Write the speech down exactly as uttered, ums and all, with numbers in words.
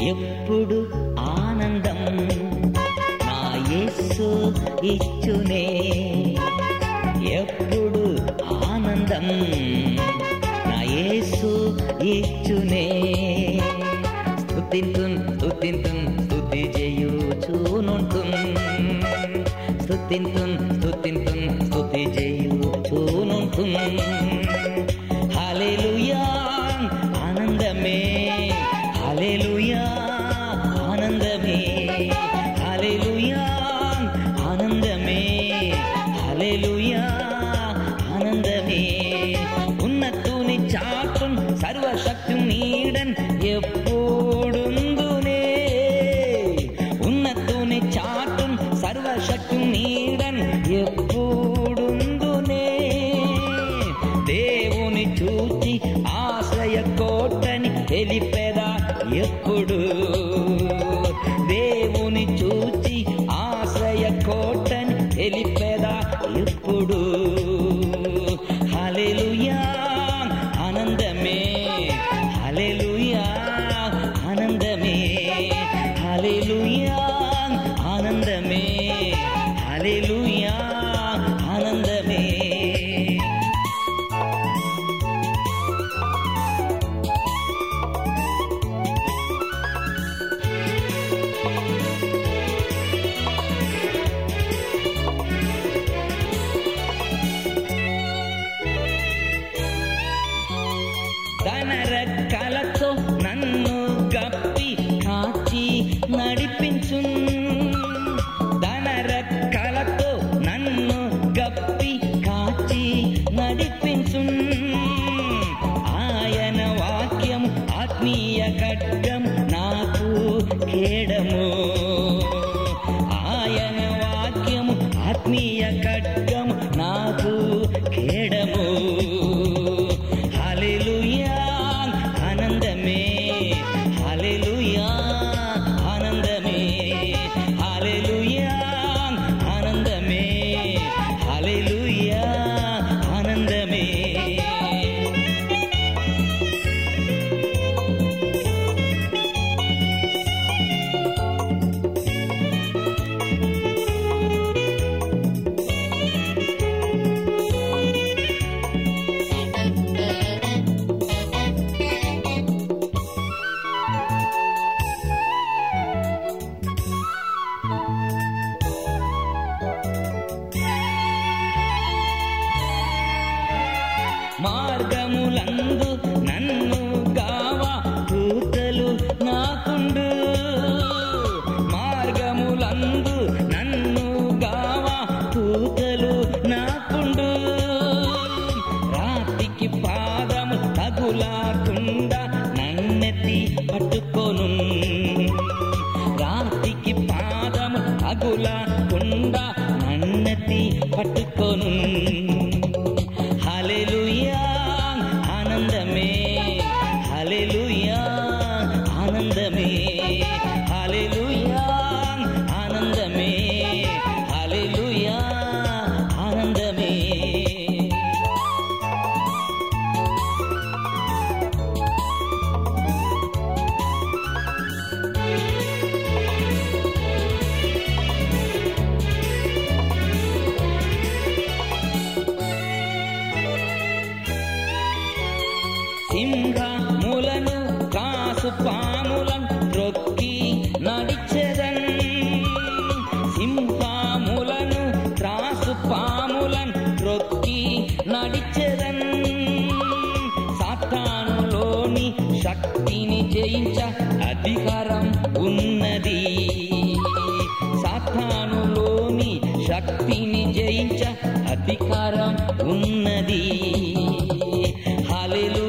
ఎప్పుడు ఆనందం నా యేసు ఇచ్చునే, ఎప్పుడు ఆనందం నా యేసు ఇచ్చునే. స్తుతింతున్ స్తుతింతున్ స్తుతి చేయుచునుంటున్, స్తుతింతున్ స్తుతింతున్ స్తుతి చేయుచునుంటున్. హల్లెలూయా ఆనందమే, హల్లెలూయా ఆనందమే, హల్లెలూయా ఆనందమే, హల్లెలూయా ఆనందమే. ఉన్నతుని చాటున్ సర్వశక్తి నీడన్ ఎప్పుడుందునే, ఉన్నతుని చాటున్ సర్వశక్తి నీడన్ ఎప్పుడుందునే. దేవుని చూచి ఆశ్రయ కోటని తెలిపెదా ఎప్పుడు, దేవుని చూచి ఆశ్రయ కోటని తెలిపెదా ఎప్పుడు. హల్లెలూయా ఆనందమే, హల్లెలూయా ఆనందమే, హల్లెలూయా ఆనందమే, హల్లెలూయా ఆనందమే. తన రెక్కలతో నన్ను గప్పి కాచి నడిపించు, తన రెక్కలతో నన్ను గప్పి కాచి నడిపించు. ఆయన వాక్యం ఆత్మీయ ఖడ్గం నాకు కేడము, ఆయన వాక్యం ఆత్మీయ ఖడ్గం నాకు కేడము. హల్లెలూయా ఆనందమే, హల్లెలూయా ఆనందమే, హల్లెలూయా ఆనందమే, హల్లెలూయా ఆనందమే. మార్గములందు నన్ను గావా దూతలు నాకుండు, మార్గములందు నన్ను గావా దూతలు నాకుండు. రాతికి పాదము తగులాకుండా నన్నెత్తి పట్టుకొను, రాతికి పాదము తగులాకుండా నన్నెత్తి పట్టుకొను. హల్లెలూయా ఆనందమే, హల్లెలూయా ఆనందమే, హల్లెలూయా ఆనందమే, హల్లెలూయా ఆనందమే. సింహములను కాసు పాములను త్రొక్కి నడిచెదన్, సింహములను త్రాసు పాములను త్రొక్కి నడిచెదన్. సాతానులోని శక్తిని జయించ అధికారం ఉన్నది, సాతానులోని శక్తిని జయించ అధికారం ఉన్నది. హల్లెలూయా